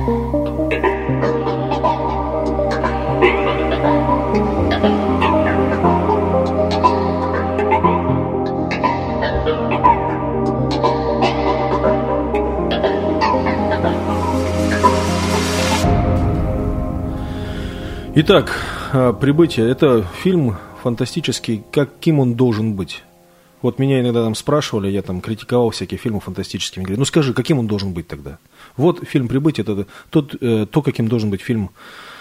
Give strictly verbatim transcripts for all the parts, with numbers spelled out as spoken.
Итак, «Прибытие» — это фильм фантастический, каким он должен быть. Вот меня иногда там спрашивали, я там критиковал всякие фильмы фантастические. Говорю, ну скажи, каким он должен быть тогда? Вот фильм «Прибытие» — это тот, то, каким должен быть фильм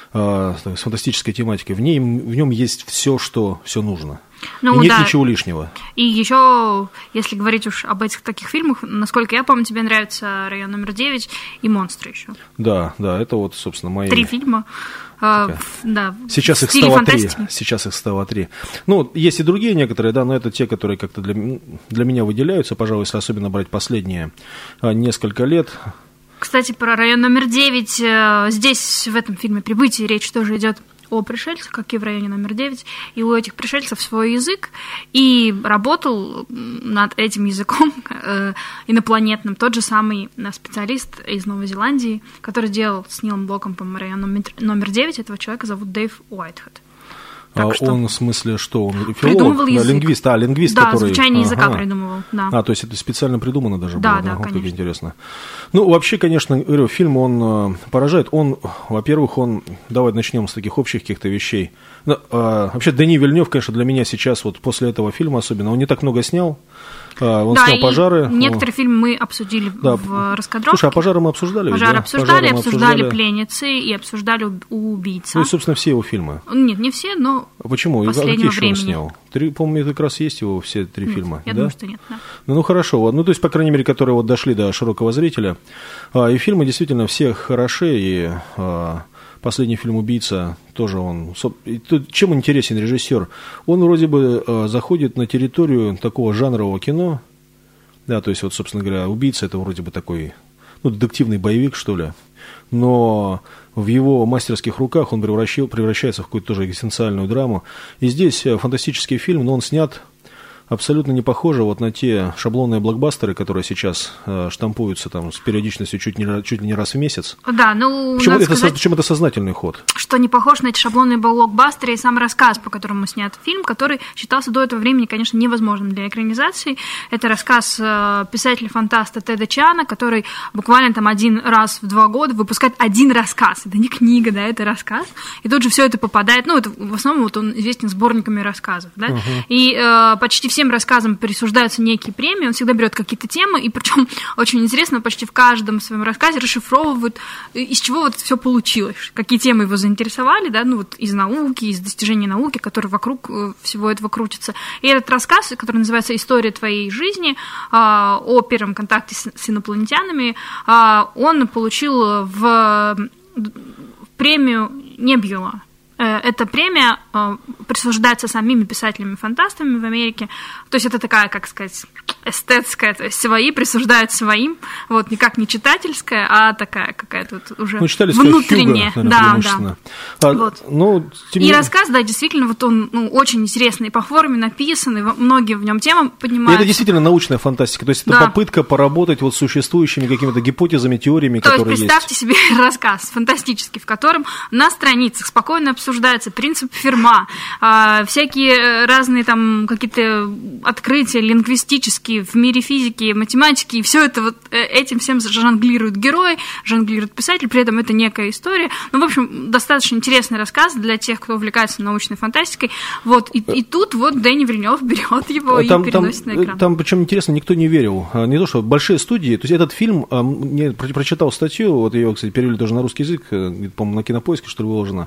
э, с фантастической тематикой. В, ней, в нем есть все, что все нужно. Ну, и нет да. ничего лишнего. И еще, если говорить уж об этих таких фильмах, насколько я помню, тебе нравится «Район номер девять» и «Монстры» еще. Да, да, это вот, собственно, мои... Три фильма. Uh, да, сейчас их стало три. Сейчас их стало три. Ну, есть и другие некоторые, да, но это те, которые как-то для, для меня выделяются, пожалуй, если особенно брать последние несколько лет. Кстати, про «Район номер девять». Здесь, в этом фильме «Прибытие», речь тоже идет о пришельцах, как и в «Районе номер девять», и у этих пришельцев свой язык, и работал над этим языком э, инопланетным тот же самый специалист из Новой Зеландии, который делал с Нилом Блокомпом «Район номер девять», этого человека зовут Дэйв Уайтхед. А что? Он, в смысле, что? Он филолог, да, лингвист, а, лингвист, да, который... Да, звучание ага. языка придумывал, да. А, то есть это специально придумано даже да, было? Да, да, конечно. Как интересно. Ну, вообще, конечно, говорю, фильм, он поражает. Он, во-первых, он... Давай начнем с таких общих каких-то вещей. Ну, а, вообще, Дени Вильнёв, конечно, для меня сейчас, вот после этого фильма особенно, он не так много снял. Он да, снял «Пожары». Некоторые фильмы мы обсудили да. в раскадровке. Слушай, а «Пожары» мы обсуждали? «Пожары» да? обсуждали, «Пожары» мы обсуждали, обсуждали «Пленницы» и обсуждали «Убийца». Ну и, собственно, все его фильмы. Нет, не все, но а почему? последнего а какие времени. Он снял? Три, по-моему, как раз есть его все три нет, фильма. Я да? думаю, что нет. Да. Ну, ну, хорошо. Вот. Ну, то есть, по крайней мере, которые вот дошли до широкого зрителя. А, и фильмы действительно все хороши, и... А, последний фильм «Убийца» тоже он... И тут, чем интересен режиссер? Он вроде бы э, заходит на территорию такого жанрового кино. Да, то есть, вот, собственно говоря, «Убийца» — это вроде бы такой, ну, детективный боевик, что ли. Но в его мастерских руках он превращается в какую-то тоже экзистенциальную драму. И здесь фантастический фильм, но он снят... абсолютно не похоже вот на те шаблонные блокбастеры, которые сейчас э, штампуются там с периодичностью чуть, не, чуть ли не раз в месяц. Да, ну, Почему это, сказать, причем это сознательный ход? Что не похож на эти шаблонные блокбастеры и сам рассказ, по которому снят фильм, который считался до этого времени, конечно, невозможным для экранизации. Это рассказ э, писателя-фантаста Теда Чиана, который буквально там один раз в два года выпускает один рассказ. Это не книга, да, это рассказ. И тут же все это попадает, ну, это в основном вот он известен сборниками рассказов, да, uh-huh. и э, почти все всем рассказам присуждаются некие премии, он всегда берет какие-то темы, и причем очень интересно, почти в каждом своем рассказе расшифровывают, из чего вот все получилось, какие темы его заинтересовали, да, ну вот из науки, из достижений науки, которые вокруг всего этого крутятся. И этот рассказ, который называется «История твоей жизни», о первом контакте с инопланетянами, он получил в премию Небьюла. Эта премия э, присуждается самими писателями-фантастами в Америке. То есть это такая, как сказать, эстетская, то есть свои присуждают своим, вот, никак не читательская, а такая какая-то вот уже ну, внутренняя. Хьюго, наверное, да, да. А, вот. ну, тем... И рассказ, да, действительно, вот он ну, очень интересный по форме написан, и многие в нем темы поднимаются. И это действительно научная фантастика, то есть это да. попытка поработать вот с существующими какими-то гипотезами, теориями, то которые есть представьте есть. себе рассказ фантастический, в котором на страницах спокойно обсуждается обсуждается принцип Ферма, э, всякие разные там какие-то открытия лингвистические в мире физики, математики, и все это вот этим всем жонглируют герои, жонглирует писатель, при этом это некая история. Ну, в общем, достаточно интересный рассказ для тех, кто увлекается научной фантастикой. Вот, и, и тут вот Дени Вильнёв берет его там, и переносит там, на экран. Там, причем интересно, никто не верил. Не то, что большие студии, то есть этот фильм, я прочитал статью, вот ее, кстати, перевели тоже на русский язык, по-моему, на Кинопоиске, что ли, выложено,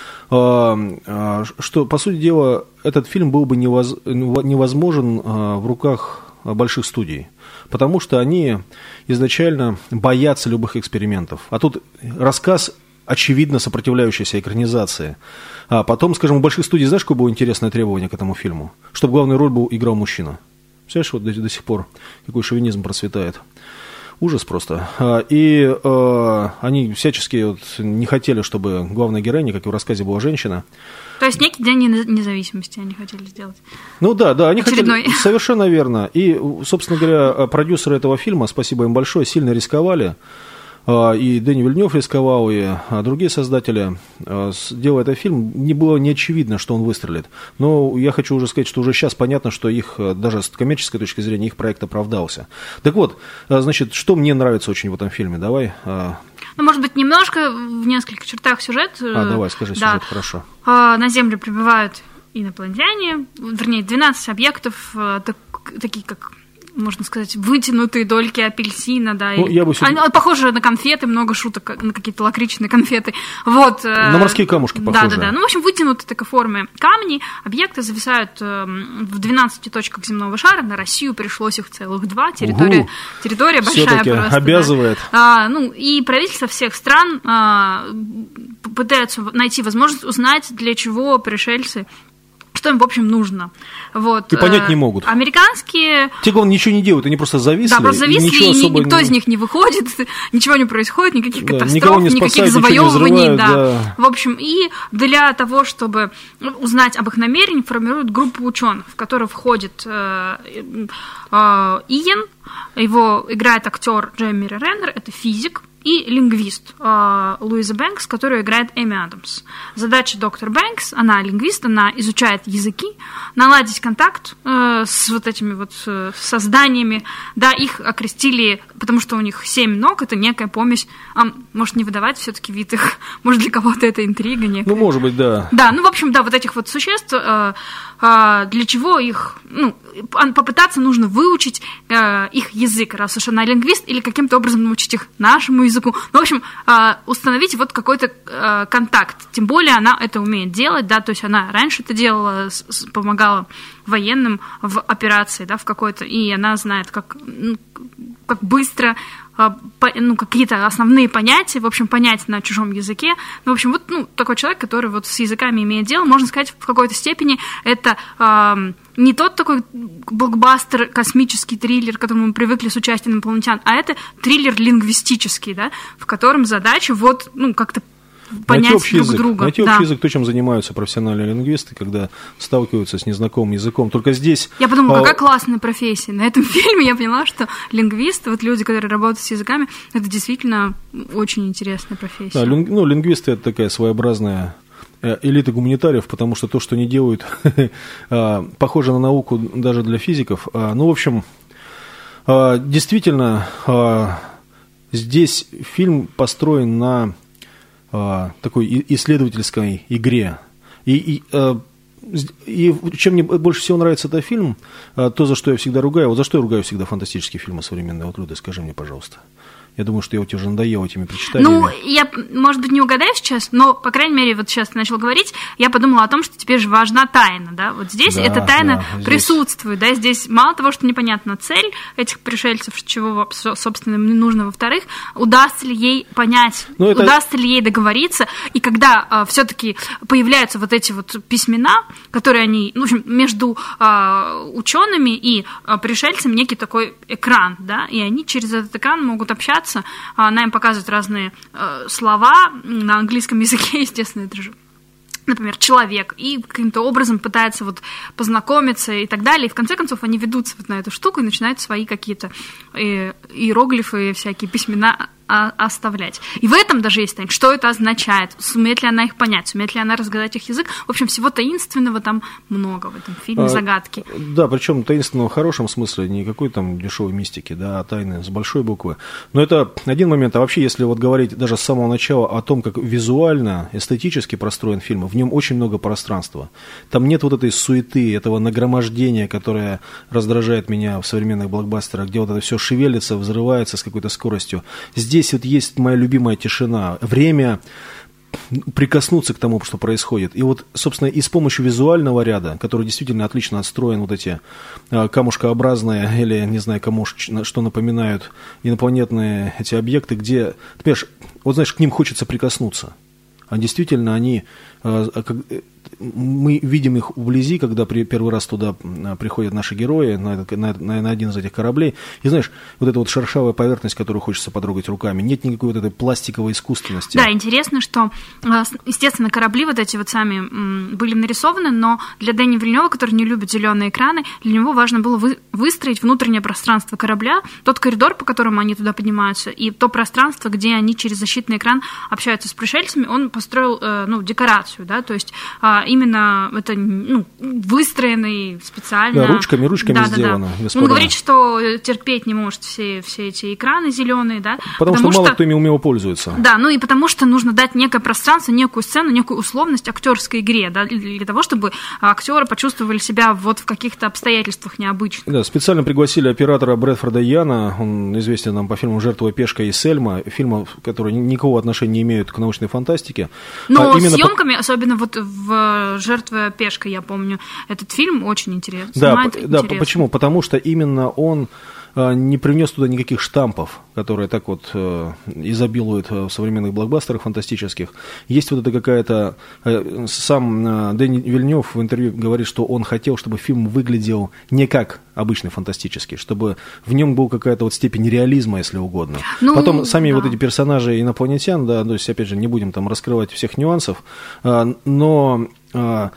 что, по сути дела, этот фильм был бы невоз, невозможен в руках больших студий, потому что они изначально боятся любых экспериментов. А тут рассказ, очевидно, сопротивляющийся экранизации. А потом, скажем, у больших студий, знаешь, какое было интересное требование к этому фильму? Чтобы главную роль был, играл мужчина. Представляешь, вот до, до сих пор какой шовинизм процветает. Ужас просто. И э, они всячески вот не хотели, чтобы главная героиня, как и в рассказе, была женщина. То есть некий день независимости они хотели сделать. Ну да, да, они очередной. Хотели, совершенно верно. И, собственно говоря, продюсеры этого фильма, спасибо им большое, сильно рисковали. и Дэнни Вильнёв рисковал, и другие создатели, делая этот фильм, не было не очевидно, что он выстрелит. Но я хочу уже сказать, что уже сейчас понятно, что их, даже с коммерческой точки зрения, их проект оправдался. Так вот, значит, что мне нравится очень в этом фильме? Давай... Ну, может быть, немножко, в нескольких чертах сюжет. А, давай, скажи сюжет, да. Хорошо. На Землю прибывают инопланетяне, вернее, двенадцать объектов, так, такие как... можно сказать, вытянутые дольки апельсина, да, ну, и... я бы сюда... Они похожи на конфеты, много шуток, на какие-то лакричные конфеты, вот. На морские камушки похожи. Да-да-да, ну, в общем, вытянутые такой формы камни, объекты зависают в двенадцати точках земного шара, на Россию пришлось их целых два, территория, угу. территория большая всё-таки просто. Обязывает. Да. А, ну, и правительства всех стран а, пытаются найти возможность узнать, для чего пришельцы, что им, в общем, нужно. Вот. И понять не могут. Американские... Те, кто ничего не делают, они просто зависли. Да, просто зависли, и, и никто не... из них не выходит, ничего не происходит, никаких да, катастроф, не спасают, никаких завоевываний. Не да. Да. В общем, и для того, чтобы узнать об их намерениях, формируют группу ученых, в которую входит э, э, Иэн, его играет актер Джереми Реннер, это физик, и лингвист э, Луиза Бэнкс, которую играет Эми Адамс. Задача доктор Бэнкс, она лингвист, она изучает языки, наладить контакт э, с вот этими вот э, созданиями. Да, их окрестили, потому что у них семь ног, это некая помесь. А, может, не выдавать все-таки вид их, может, для кого-то это интрига некая. Ну, может быть, да. Да, ну, в общем, да, вот этих вот существ, э, э, для чего их, ну, попытаться нужно выучить э, их язык, раз уж она лингвист, или каким-то образом научить их нашему языку. Ну, в общем, установить вот какой-то контакт. Тем более она это умеет делать, да, то есть она раньше это делала, помогала военным в операции, да, в какой-то, и она знает, как, ну, как быстро, ну, какие-то основные понятия, в общем, понять на чужом языке. Ну, в общем, вот, ну, такой человек, который вот с языками имеет дело, можно сказать, в какой-то степени это э, не тот такой блокбастер, космический триллер, к которому мы привыкли с участием инопланетян, а это триллер лингвистический, да, в котором задача вот, ну, как-то понять найти общий друг язык. друга. Найти да. общий язык, то, чем занимаются профессиональные лингвисты, когда сталкиваются с незнакомым языком. Только здесь... Я подумала, какая классная профессия. На этом фильме я поняла, что лингвисты, вот люди, которые работают с языками, это действительно очень интересная профессия. Да, линг... ну, лингвисты — это такая своеобразная элита гуманитариев, потому что то, что они делают, похоже на науку даже для физиков. Ну, в общем, действительно, здесь фильм построен на такой исследовательской игре. И, и, и чем мне больше всего нравится этот фильм, то, за что я всегда ругаю, вот за что я ругаю всегда фантастические фильмы современные. Вот, Люда, скажи мне, пожалуйста. Я думаю, что я вот тебе уже надоел этими причитаниями. Ну, я, может быть, не угадаю сейчас, но, по крайней мере, вот сейчас ты начал говорить, я подумала о том, что теперь же важна тайна, да, вот здесь да, эта тайна да, присутствует, здесь... да, здесь мало того, что непонятна цель этих пришельцев, чего, собственно, им нужно, во-вторых, удастся ли ей понять, ну, это... удастся ли ей договориться, и когда а, все-таки появляются вот эти вот письмена, которые они, ну, в общем, между а, учеными и а, пришельцами некий такой экран, да, и они через этот экран могут общаться. Она им показывает разные э, слова на английском языке, естественно, это же, например, человек, и каким-то образом пытается вот познакомиться и так далее, и в конце концов они ведутся вот на эту штуку и начинают свои какие-то э, иероглифы, всякие письмена оставлять. И в этом даже есть тайна. Что это означает? Сумеет ли она их понять? Сумеет ли она разгадать их язык? В общем, всего таинственного там много в этом фильме, а, загадки. Да, причем таинственного в хорошем смысле, не какой там дешевой мистики, да, а тайны с большой буквы. Но это один момент. А вообще, если вот говорить даже с самого начала о том, как визуально, эстетически простроен фильм, в нем очень много пространства. Там нет вот этой суеты, этого нагромождения, которое раздражает меня в современных блокбастерах, где вот это все шевелится, взрывается с какой-то скоростью. Здесь Здесь вот есть моя любимая тишина, время прикоснуться к тому, что происходит. И вот, собственно, и с помощью визуального ряда, который действительно отлично отстроен, вот эти камушкообразные, или, не знаю, кому что напоминают, инопланетные эти объекты, где, ты понимаешь, вот знаешь, к ним хочется прикоснуться. А действительно они, мы видим их вблизи, когда при, первый раз туда приходят наши герои на, на, на один из этих кораблей. И знаешь, вот эта вот шершавая поверхность, которую хочется потрогать руками, нет никакой вот этой пластиковой искусственности. Да, интересно, что, естественно, корабли вот эти вот сами были нарисованы, но для Дэни Вильнёва, который не любит зеленые экраны, для него важно было вы, выстроить внутреннее пространство корабля, тот коридор, по которому они туда поднимаются, и то пространство, где они через защитный экран общаются с пришельцами, он построил, ну, декорацию, да, то есть именно это, ну, выстроенный специально... Да, ручками, ручками да, сделано. Да, да. Он говорит, что терпеть не может все, все эти экраны зеленые, да. Потому, потому что мало что, кто ими умело пользуется. Да, ну и потому что нужно дать некое пространство, некую сцену, некую условность актерской игре, да, для того, чтобы актеры почувствовали себя вот в каких-то обстоятельствах необычных. Да, специально пригласили оператора Брэдфорда Яна, он известен нам по фильму «Жертва пешка» и «Сельма», фильмы, которые никакого отношения не имеют к научной фантастике. Но а съемками, по... особенно вот в «Жертва пешка», я помню, этот фильм очень интересный. Да, да, почему? Потому что именно он не привнес туда никаких штампов, которые так вот э, изобилуют в современных блокбастерах фантастических. Есть вот это какая-то... Э, сам э, Дэни Вильнёв в интервью говорит, что он хотел, чтобы фильм выглядел не как обычный фантастический, чтобы в нем была какая-то вот степень реализма, если угодно. Ну, потом сами да. вот эти персонажи инопланетян, да, то есть, опять же, не будем там раскрывать всех нюансов, э, но... Э,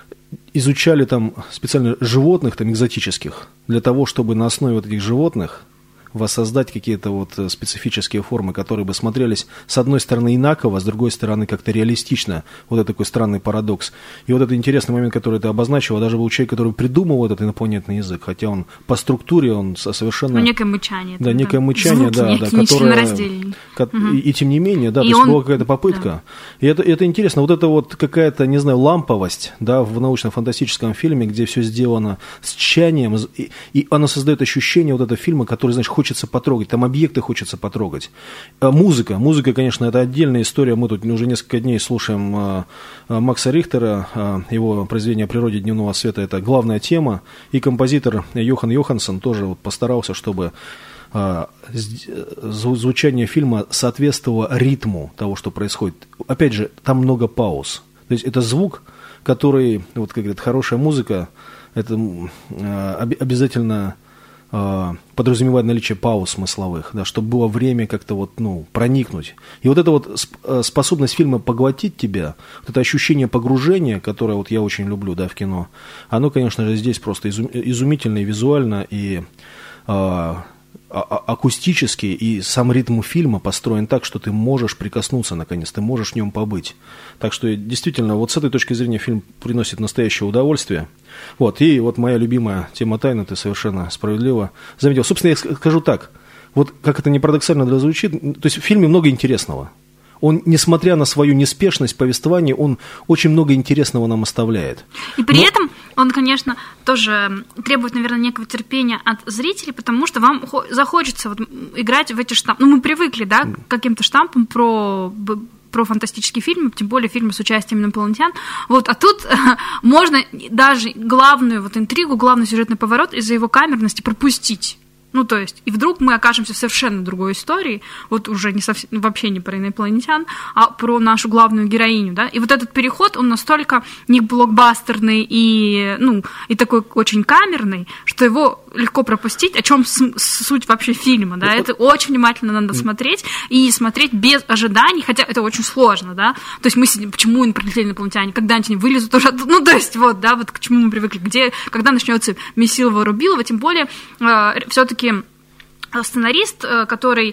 изучали там специально животных, там, экзотических, для того, чтобы на основе вот этих животных воссоздать какие-то вот специфические формы, которые бы смотрелись с одной стороны инаково, с другой стороны как-то реалистично. Вот это такой странный парадокс. И вот этот интересный момент, который ты обозначил, даже был человек, который придумал этот инопланетный язык, хотя он по структуре, он совершенно... Ну, некое мычание. Да, некое мычание, да, да, которое... Ко... Угу. И, и тем не менее, да, и то есть он... была какая-то попытка. Да. И это, это интересно, вот это вот какая-то, не знаю, ламповость, да, в научно-фантастическом фильме, где все сделано с тщанием, и, и оно создает ощущение вот этого фильма, который, знаешь, хочется потрогать, там объекты хочется потрогать. Музыка, музыка, конечно, это отдельная история. Мы тут уже несколько дней слушаем Макса Рихтера, его произведение о природе дневного света, это главная тема. И композитор Йохан Йоханссон тоже вот постарался, чтобы звучание фильма соответствовало ритму того, что происходит. Опять же, там много пауз. То есть это звук, который, вот как говорят, хорошая музыка, это обязательно подразумевает наличие пауз смысловых, да, чтобы было время как-то вот, ну, проникнуть. И вот эта вот способность фильма поглотить тебя, вот это ощущение погружения, которое вот я очень люблю, да, в кино, оно, конечно же, здесь просто изумительно и визуально, и а, а, акустически, и сам ритм фильма построен так, что ты можешь прикоснуться, наконец, ты можешь в нем побыть. Так что, действительно, вот с этой точки зрения фильм приносит настоящее удовольствие. Вот, и вот моя любимая тема тайны, ты совершенно справедливо заметил. Собственно, я скажу так, вот как это не парадоксально звучит, то есть в фильме много интересного. Он, несмотря на свою неспешность повествования, он очень много интересного нам оставляет. И при Но... этом он, конечно, тоже требует, наверное, некого терпения от зрителей, потому что вам захочется вот играть в эти штампы. Ну, мы привыкли, да, к каким-то штампам про... про фантастические фильмы, тем более фильмы с участием инопланетян. Вот, а тут можно даже главную вот интригу, главный сюжетный поворот из-за его камерности пропустить. Ну, то есть, и вдруг мы окажемся в совершенно другой истории, вот уже не совсем, вообще не про инопланетян, а про нашу главную героиню, да, и вот этот переход, он настолько не блокбастерный и, ну, и такой очень камерный, что его легко пропустить, о чем суть вообще фильма, да, это очень внимательно надо смотреть, и смотреть без ожиданий, хотя это очень сложно, да, то есть мы сидим, почему не прилетели инопланетяне, когда они вылезут уже, ну, то есть, вот, да, вот к чему мы привыкли, где, когда начнется Месилова-Рубилова, тем более, э, все-таки сценарист, который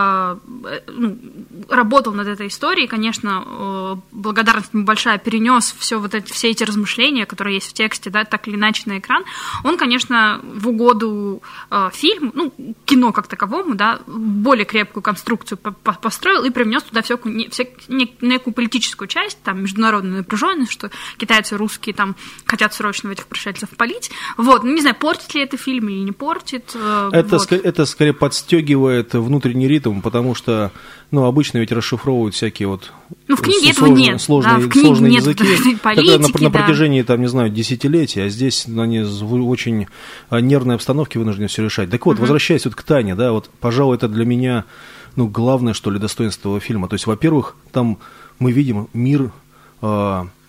ну, работал над этой историей, конечно, благодарность ему большая, перенес все, вот эти, все эти размышления, которые есть в тексте, да, так или иначе на экран. Он, конечно, в угоду фильму, ну, кино как таковому, да, более крепкую конструкцию построил и привнес туда всю, все, некую политическую часть, там, международную напряженность, что китайцы и русские там хотят срочно этих пришельцев палить. Вот, ну, не знаю, портит ли это фильм или не портит. Это, вот. это скорее подстегивает внутренний ритм, потому что, ну, обычно ведь расшифровывают всякие вот ну, в книге сложные, этого нет. сложные, да, в сложные нет языки, политики, на, да. на протяжении, там, не знаю, десятилетий, а здесь они в очень нервной обстановке вынуждены все решать. Так вот, угу. возвращаясь вот к Тане, да, вот, пожалуй, это для меня, ну, главное, что ли, достоинство этого фильма. То есть, во-первых, там мы видим мир, э,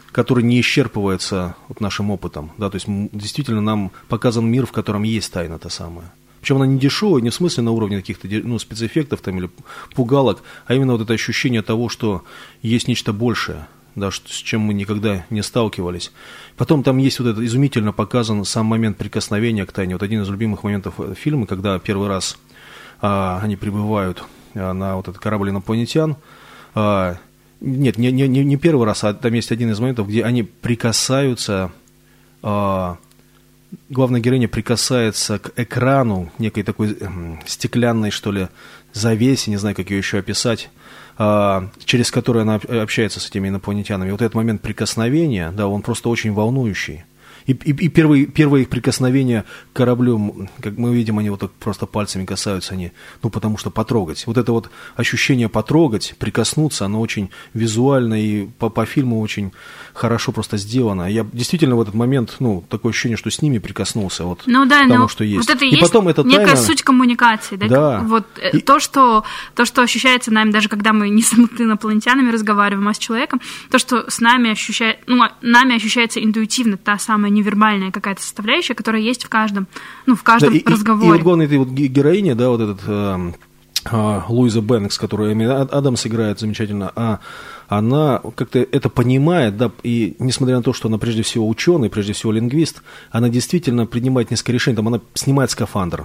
который не исчерпывается вот нашим опытом. Да, то есть действительно нам показан мир, в котором есть тайна та самая. Причем она не дешевая, не в смысле на уровне каких-то ну, спецэффектов там, или пугалок, а именно вот это ощущение того, что есть нечто большее, да, что, с чем мы никогда не сталкивались. Потом там есть вот это изумительно показан сам момент прикосновения к тайне. Вот один из любимых моментов фильма, когда первый раз а, они прибывают а, на вот этот корабль инопланетян. А, нет, не, не, не первый раз, а там есть один из моментов, где они прикасаются... А, главная героиня прикасается к экрану, некой такой э, стеклянной, что ли, завесе, не знаю, как ее еще описать, э, через которую она общается с этими инопланетянами. Вот этот момент прикосновения, да, он просто очень волнующий. И, и, и первые, первые их прикосновения к кораблю, как мы видим, они вот так просто пальцами касаются, они, ну, потому что потрогать. Вот это вот ощущение потрогать, прикоснуться, оно очень визуально и по, по фильму очень хорошо просто сделано. Я действительно в этот момент, ну, такое ощущение, что с ними прикоснулся, вот, ну, да, к тому, ну, что есть. Вот это и и есть потом это некая тайна... суть коммуникации, да? Да. Вот И... то, что, то, что ощущается нами, даже когда мы не с инопланетянами разговариваем, а с человеком, то, что с нами ощущает, ну, нами ощущается интуитивно, та самая невербальная какая-то составляющая, которая есть в каждом, ну, в каждом да, и, разговоре. И, и вот главная этой вот героиня, да, вот этот э, э, Луиза Бэнкс, которую Эми Адамс играет замечательно, а она как-то это понимает, да, и несмотря на то, что она прежде всего ученый, прежде всего лингвист, она действительно принимает несколько решений, там она снимает скафандр,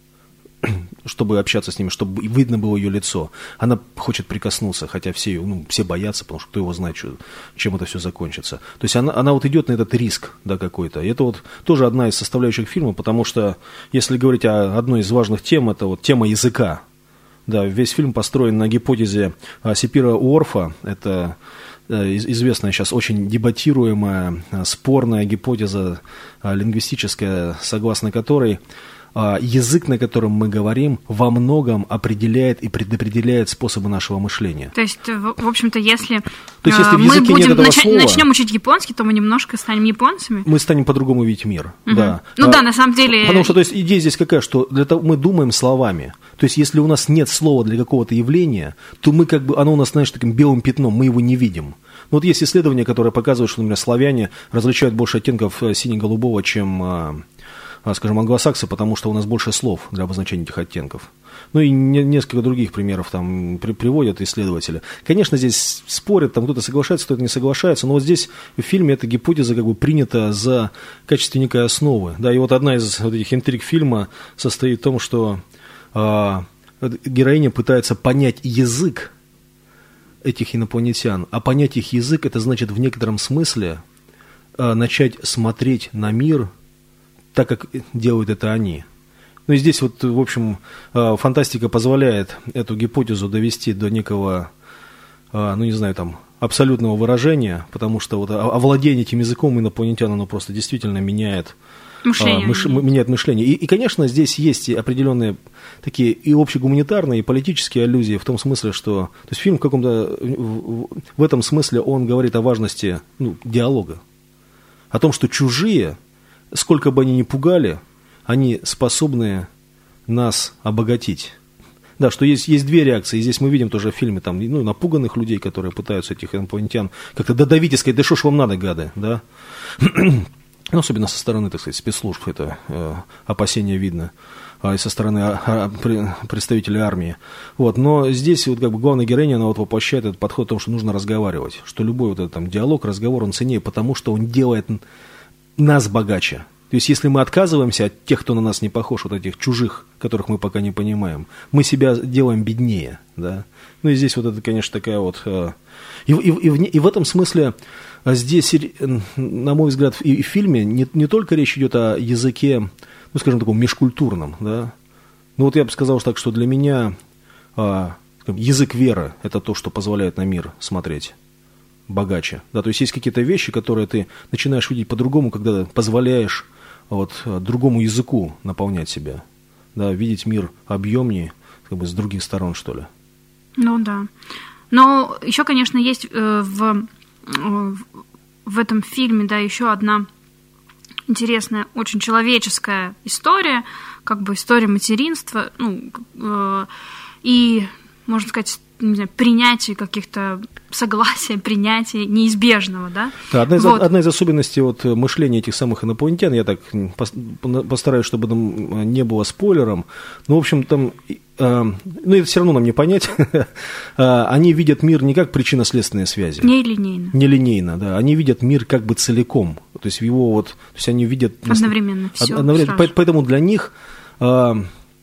чтобы общаться с ними, чтобы видно было ее лицо. Она хочет прикоснуться, хотя все, ну, все боятся, потому что кто его знает, что, чем это все закончится. То есть она, она вот идет на этот риск, да, какой-то. И это вот тоже одна из составляющих фильма, потому что, если говорить о одной из важных тем, это вот тема языка. Да, весь фильм построен на гипотезе Сапира Уорфа. Это известная сейчас очень дебатируемая, спорная гипотеза лингвистическая, согласно которой язык, на котором мы говорим, во многом определяет и предопределяет способы нашего мышления. То есть, в, в общем-то, если, то есть, если мы будем нач- слова, начнем учить японский, то мы немножко станем японцами. Мы станем по-другому видеть мир. Угу. Да. Ну а, да, на самом деле... Потому что то есть, идея здесь какая, что для того, мы думаем словами. То есть, если у нас нет слова для какого-то явления, то мы как бы, оно у нас, знаешь, таким белым пятном, мы его не видим. Ну, вот есть исследования, которые показывают, что, например, славяне различают больше оттенков сине-голубого, чем... скажем, англосаксы, потому что у нас больше слов для обозначения этих оттенков. Ну и не, несколько других примеров там при, приводят исследователи. Конечно, здесь спорят, там кто-то соглашается, кто-то не соглашается, но вот здесь в фильме эта гипотеза как бы принята за качестве некой основы. Да, и вот одна из вот этих интриг фильма состоит в том, что э, героиня пытается понять язык этих инопланетян, а понять их язык, это значит в некотором смысле э, начать смотреть на мир так, как делают это они. Ну и здесь вот, в общем, фантастика позволяет эту гипотезу довести до некого, ну не знаю, там, абсолютного выражения, потому что вот овладение этим языком инопланетян, оно просто действительно меняет мышление. Мыш, меняет мышление. И, и, конечно, здесь есть и определенные такие и общегуманитарные, и политические аллюзии, в том смысле, что... То есть фильм в каком-то... В, в этом смысле он говорит о важности, ну, диалога. О том, что чужие... Сколько бы они ни пугали, они способны нас обогатить. Да, что есть, есть две реакции. И здесь мы видим тоже в фильме там, ну, напуганных людей, которые пытаются этих инопланетян как-то додавить и сказать, да что ж вам надо, гады, да? Ну, особенно со стороны, так сказать, спецслужб это э, опасение видно, а и со стороны а, а, при, представителей армии. Вот, но здесь вот как бы главная героиня, она вот воплощает этот подход о том, что нужно разговаривать, что любой вот этот там диалог, разговор, он ценнее, потому что он делает нас богаче. То есть, если мы отказываемся от тех, кто на нас не похож, вот этих чужих, которых мы пока не понимаем, мы себя делаем беднее, да. Ну, и здесь вот это, конечно, такая вот... И, и, и, в, и в этом смысле здесь, на мой взгляд, и в фильме не, не только речь идет о языке, ну, скажем, таком межкультурном, да. Ну, вот я бы сказал так, что для меня язык веры – это то, что позволяет на мир смотреть богаче. Да, то есть есть какие-то вещи, которые ты начинаешь видеть по-другому, когда позволяешь вот, другому языку наполнять себя, да, видеть мир объемнее, как бы с других сторон, что ли. Ну да. Но еще, конечно, есть э, в, э, в этом фильме, да, еще одна интересная, очень человеческая история, как бы история материнства, ну, э, и можно сказать, не знаю, принятие каких-то согласия, принятия неизбежного, да? Да, одна из, вот. одна из особенностей вот мышления этих самых инопланетян, я так постараюсь, чтобы там не было спойлером, но, в общем, там, э, ну, это все равно нам не понять, они видят мир не как причинно-следственные связи. Нелинейно. Нелинейно, да, они видят мир как бы целиком, то есть его вот, то есть они видят... Одновременно все. Одновременно, поэтому для них э,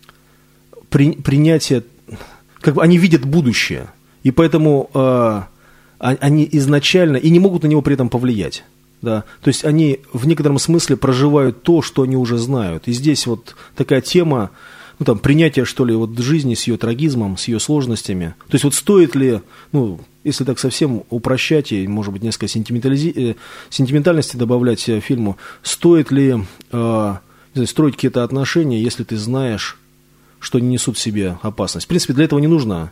при, принятие... Как бы они видят будущее, и поэтому э, они изначально и не могут на него при этом повлиять. Да? То есть они в некотором смысле проживают то, что они уже знают. И здесь вот такая тема, ну, там, принятия, что ли, вот жизни с ее трагизмом, с ее сложностями. То есть вот стоит ли, ну, если так совсем упрощать и, может быть, несколько сентиментализи... сентиментальности добавлять фильму, стоит ли э, не знаю, строить какие-то отношения, если ты знаешь, что они несут в себе опасность. В принципе, для этого не нужно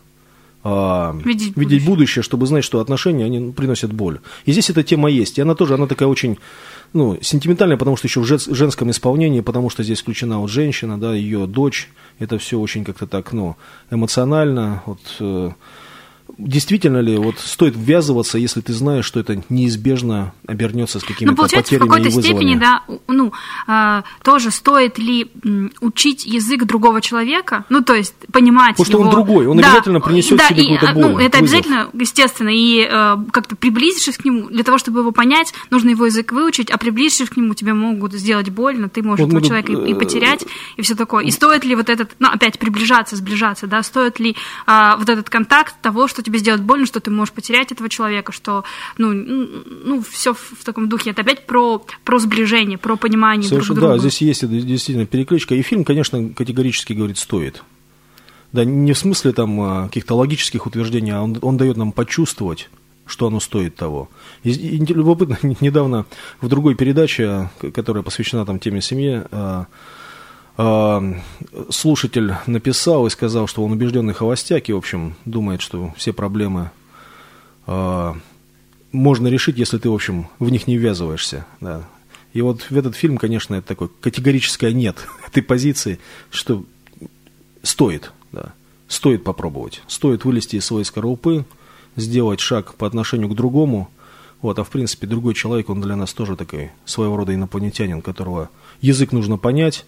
а, видеть, видеть будущее. будущее, чтобы знать, что отношения, они приносят боль. И здесь эта тема есть. И она тоже, она такая очень, ну, сентиментальная, потому что еще в женском исполнении, потому что здесь включена вот женщина, да, ее дочь. Это все очень как-то так, ну, эмоционально. Вот, э, действительно ли вот стоит ввязываться, если ты знаешь, что это неизбежно обернется с какими-то ну, получается, потерями и вызовами? в какой-то степени, да, ну, э, тоже стоит ли м, учить язык другого человека, ну, то есть понимать Потому его... что он другой, он да, обязательно принесет да, себе и, какую-то боль. Ну, это вызов. Обязательно, естественно, и э, как-то приблизившись к нему, для того, чтобы его понять, нужно его язык выучить, а приблизившись к нему, тебе могут сделать больно, ты можешь вот этого человека и, и потерять, и все такое. И стоит ли вот этот, ну, опять приближаться, сближаться, да, стоит ли э, вот этот контакт того, что тебе сделает больно, что ты можешь потерять этого человека, что, ну, ну все в таком духе. Это опять про, про сближение, про понимание Совершенно, друг друга. Да, здесь есть действительно перекличка. И фильм, конечно, категорически говорит, стоит. Да, не в смысле там каких-то логических утверждений, а он, он дает нам почувствовать, что оно стоит того. И, и любопытно, недавно в другой передаче, которая посвящена там теме семьи, слушатель написал и сказал, что он убежденный холостяк и, в общем, думает, что все проблемы можно решить, если ты, в общем, в них не ввязываешься. Да. И вот в этот фильм, конечно, это такое категорическое нет этой позиции, что стоит, да, стоит попробовать, стоит вылезти из своей скорлупы, сделать шаг по отношению к другому. Вот, а в принципе, другой человек, он для нас тоже такой своего рода инопланетянин, которого язык нужно понять,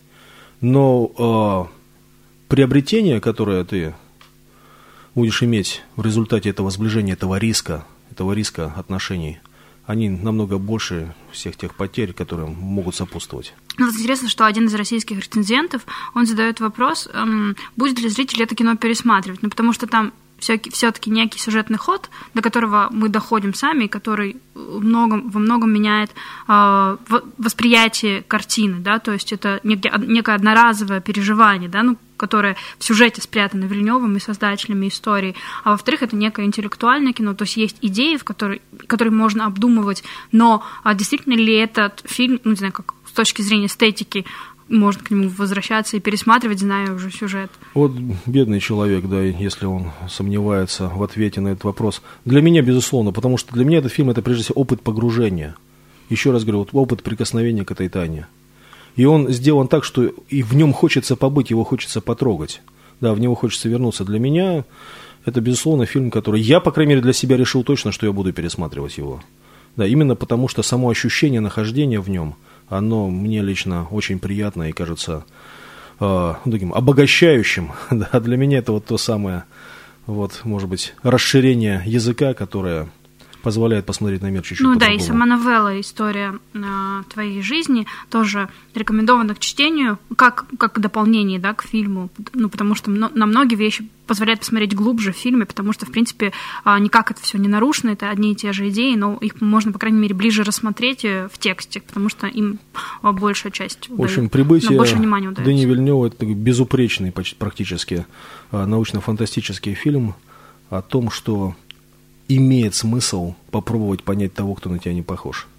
но э, приобретение, которое ты будешь иметь в результате этого сближения, этого риска, этого риска отношений, они намного больше всех тех потерь, которые могут сопутствовать. Ну, интересно, что один из российских рецензентов, он задает вопрос, эм, будет ли зритель это кино пересматривать, ну, потому что там все-таки некий сюжетный ход, до которого мы доходим сами, и который многом, во многом меняет э, восприятие картины, да, то есть это некое, некое одноразовое переживание, да, ну, которое в сюжете спрятано Вильнёвым и создателями истории, а во-вторых, это некое интеллектуальное кино, то есть есть идеи, в которые, которые можно обдумывать, но а действительно ли этот фильм, ну, не знаю, как с точки зрения эстетики, можно к нему возвращаться и пересматривать, зная уже сюжет. Вот бедный человек, да, если он сомневается в ответе на этот вопрос. Для меня, безусловно, потому что для меня этот фильм – это прежде всего опыт погружения. Еще раз говорю, вот опыт прикосновения к этой тайне. И он сделан так, что и в нем хочется побыть, его хочется потрогать. Да, в него хочется вернуться. Для меня это, безусловно, фильм, который я, по крайней мере, для себя решил точно, что я буду пересматривать его. Да, именно потому, что само ощущение нахождения в нем, оно мне лично очень приятно и кажется э, таким обогащающим. Да, для меня это вот то самое, вот, может быть, расширение языка, которое позволяет посмотреть на мир чуть-чуть Ну по-другому. Да, и сама новелла «История э, твоей жизни» тоже рекомендована к чтению, как, как дополнение, да, к фильму, ну, потому что на многие вещи позволяет посмотреть глубже в фильме, потому что, в принципе, э, никак это все не нарушено, это одни и те же идеи, но их можно, по крайней мере, ближе рассмотреть в тексте, потому что им большая часть удается. В общем, «Прибытие» больше внимания удается. Дени Вильнёва – это безупречный практически научно-фантастический фильм о том, что имеет смысл попробовать понять того, кто на тебя не похож.